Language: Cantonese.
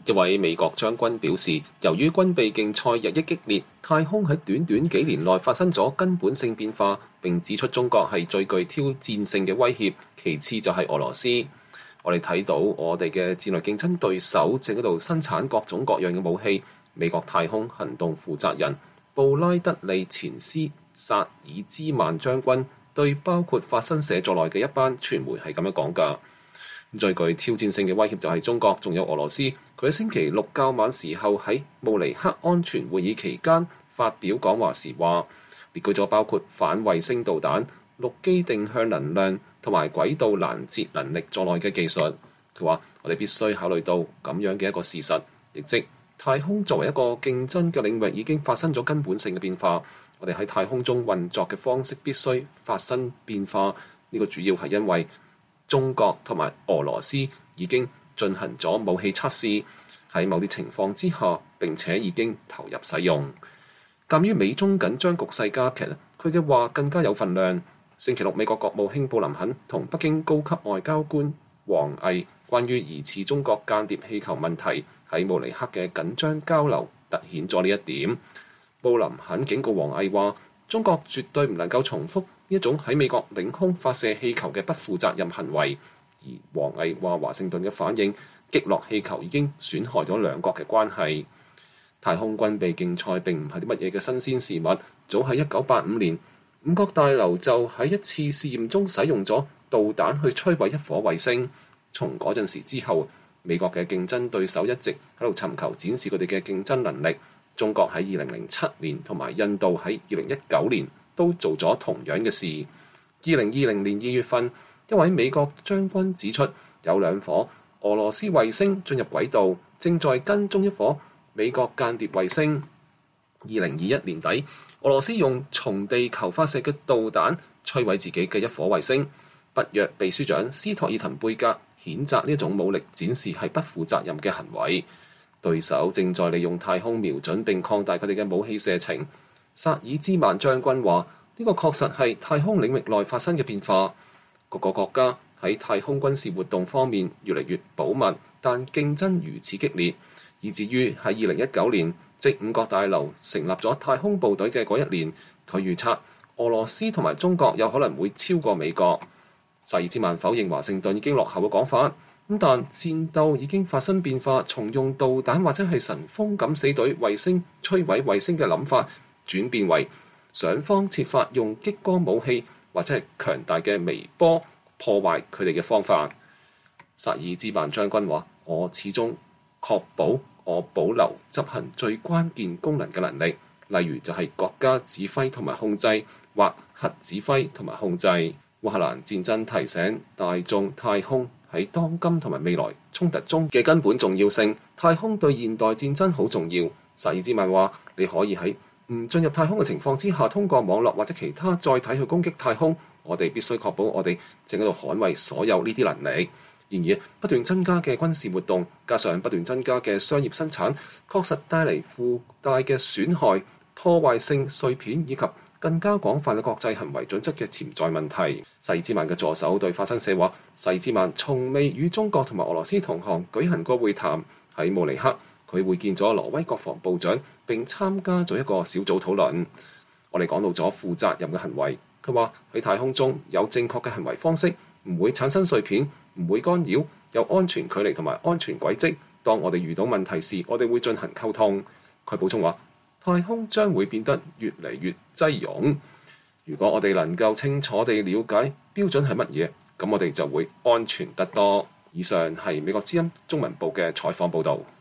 一位美國將軍表示，由於軍備競賽日益激烈，太空喺短短幾年內發生咗根本性變化，並指出中國係最具挑戰性嘅威脅，其次就係俄羅斯。我哋睇到我哋嘅戰略競爭對手正喺度生產各種各樣嘅武器。美國太空行動負責人布拉德利·錢斯·薩爾茲曼將軍對包括法新社在內嘅一班傳媒係咁樣講㗎。最具挑戰性嘅威脅就係中國，仲有俄羅斯。佢喺星期六較晚時候喺慕尼黑安全會議期間發表講話時話，列舉咗包括反衛星導彈、陸基定向能量同埋軌道攔截能力在內嘅技術。佢話：我哋必須考慮到咁樣嘅一個事實，亦即太空作為一個競爭嘅領域已經發生咗根本性嘅變化。我哋喺太空中運作嘅方式必須發生變化。呢個主要係因為中國同埋俄羅斯已經進行咗武器測試，喺某啲情況之下並且已經投入使用。鑑於美中緊張局勢加劇，佢嘅話更加有分量。星期六，美國國務卿布林肯同北京高級外交官王毅關於疑似中國間諜氣球問題喺慕尼黑嘅緊張交流，突顯咗呢一點。布林肯警告王毅話：中國絕對唔能夠重複一種喺美國領空發射氣球嘅不負責任行為。而王毅話華盛頓嘅反應擊落氣球已經損害咗兩國嘅關係。太空軍備競賽並唔係啲乜嘢嘅新鮮事物，早喺1985年，五角大樓就喺一次試驗中使用咗導彈去摧毀一顆衛星。從嗰陣時之後，美國嘅競爭對手一直喺度尋求展示佢哋嘅競爭能力。中國喺2007年同埋印度喺2019年都做咗同樣嘅事。2020年2月份，一位美國將軍指出，有兩顆俄羅斯衛星進入軌道，正在跟蹤一顆美國間諜衛星。2021年底，俄羅斯用從地球發射嘅導彈摧毀自己嘅一顆衛星。北約秘書長斯托爾滕貝格譴責呢一種武力展示係不負責任嘅行為。對手正在利用太空瞄準並擴大佢哋嘅武器射程。薩爾茲曼將軍話：呢個確實係太空領域內發生嘅變化。各個國家喺太空軍事活動方面越嚟越保密，但競爭如此激烈，以至於喺2019年，即五角大樓成立咗太空部隊嘅嗰一年，佢預測俄羅斯同埋中國有可能會超過美國。薩爾茲曼否認華盛頓已經落後嘅講法，但戰鬥已經發生變化，從用導彈或者係神風敢死隊衛星摧毀衛星嘅諗法，轉變為想方設法用激光武器或者係強大嘅微波破壞佢哋嘅方法。薩爾茲曼將軍話：我始終確保我保留執行最關鍵功能嘅能力，例如就係國家指揮同埋控制，或核指揮同埋控制。烏克蘭戰爭提醒大眾太空喺當今同埋未來衝突中嘅根本重要性。太空對現代戰爭好重要。薩爾茲曼話：你可以喺唔進入太空嘅情況之下，通過網絡或者其他載體去攻擊太空。我哋必須確保我哋正喺度捍衛所有呢啲能力。然而，不斷增加嘅軍事活動，加上不斷增加嘅商業生產，確實帶嚟附帶嘅損害、破壞性碎片以及更加廣泛嘅國際行為準則嘅潛在問題。薩爾茲曼嘅助手對法新社話：薩爾茲曼從未與中國同埋俄羅斯同行舉行過會談。喺慕尼黑，佢會見咗挪威國防部長並參加咗一個小組討論。我哋講到咗負責任嘅行為。佢話喺太空中有正確嘅行為方式，唔會產生碎片，唔會干擾，有安全距離同埋安全軌跡。當我哋遇到問題時，我哋會進行溝通。佢補充話：太空將會變得越嚟越擠擁。如果我哋能夠清楚地了解標準係乜嘢，咁我哋就會安全得多。以上係美國之音中文部嘅採訪報導。